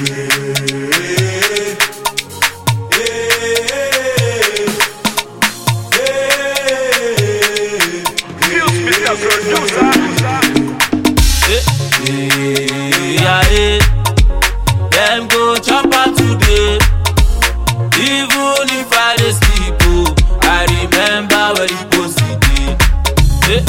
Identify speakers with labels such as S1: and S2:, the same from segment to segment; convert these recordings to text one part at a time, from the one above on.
S1: Them go chop out today. Even if I dey sleep, oh, I remember where the post it.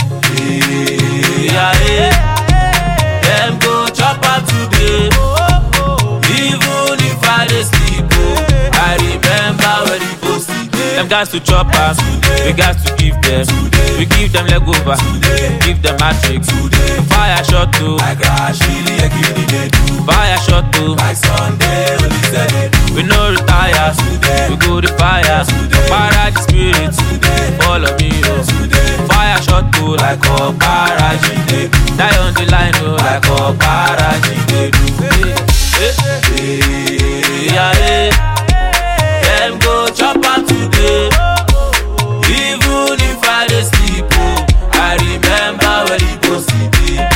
S1: Them go chop out today. Even if I dey sleep, oh, I remember where the post it. Them guys to chop us, we got to give them. We give them leg over, give them matrix. Fire shot too,
S2: I crash really a kid they do.
S1: fire shot too.
S2: Like Sunday, only Sunday do.
S1: We no retire, we go the fire. Para the spirit, follow me, oh. Fire shot too, like a paraji they do. Die on the line, oh, like a paraji they do. Them go chop out today. Even if I dey sleep, oh, I remember where the post it.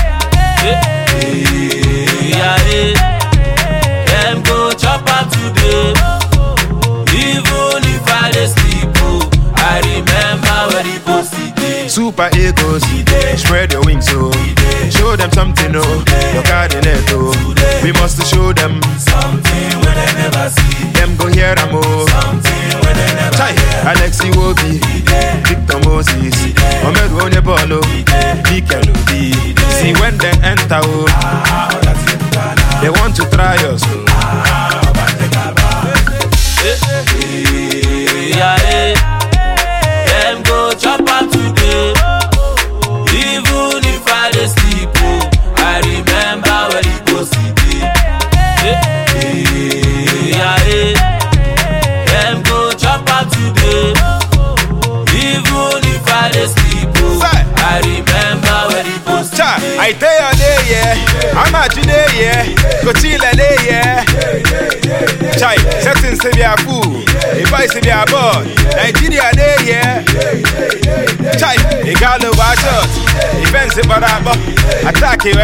S1: Them go chop out today. Even if I dey sleep, oh, I remember where the post it.
S3: Super egos, spread your wings, oh. Show them something, oh. Your card in it, oh. We must show them
S2: Something when they never see.
S3: them go hear them, oh.
S2: Something when they never
S3: Chai, Alexi Wobi, Victor Moses, Ahmed Onebolo, Mikel Obi. See when they enter, oh, they want to try us, oh.
S1: Them go chop out today. Even if I dey sleep, oh, I remember where the post it. Them go chop out today. Even if I dey sleep, oh, I remember where the post it.
S3: I tell you day, yeah. I'm at today, yeah. Go chill a day, yeah. Chai, settings to be a fool. If I say be a boy, Nigeria day, yeah. Chai, you got to watch out. Events about that, attack you,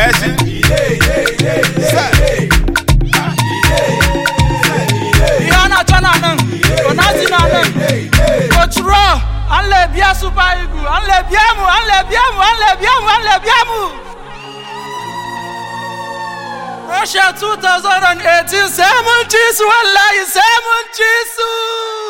S4: Yana Chananan, Onazinanan, Coach Raw, Anlebia Super Eagle, Anlebiamu, Anlebiamu, Anlebiamu, Anlebiamu. Russia 2018, 7 Jesus, Wallahi, 7 Jesus.